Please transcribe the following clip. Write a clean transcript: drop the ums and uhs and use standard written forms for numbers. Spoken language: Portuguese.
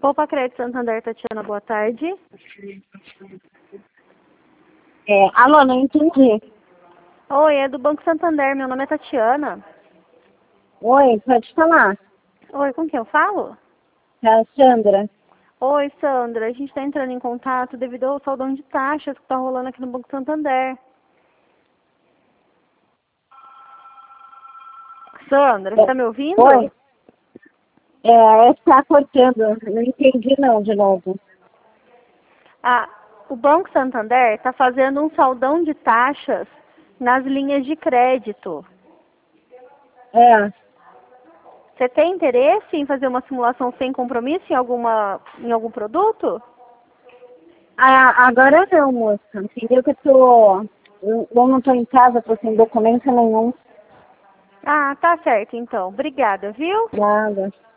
Poupa Crédito Santander, Tatiana, boa tarde. Alô, não entendi. Oi, é do Banco Santander, meu nome é Tatiana. Oi, pode falar. Oi, com quem eu falo? É a Sandra. Oi, Sandra, a gente está entrando em contato devido ao saldão de taxas que está rolando aqui no Banco Santander. Sandra, você está me ouvindo? Oi. Está cortando. Não entendi não, de novo. Ah, o Banco Santander está fazendo um saldão de taxas nas linhas de crédito. Você tem interesse em fazer uma simulação sem compromisso em algum produto? Agora não, moça. Entendeu que eu não estou em casa, estou sem documento nenhum. Ah, tá certo então. Obrigada, viu? Nada.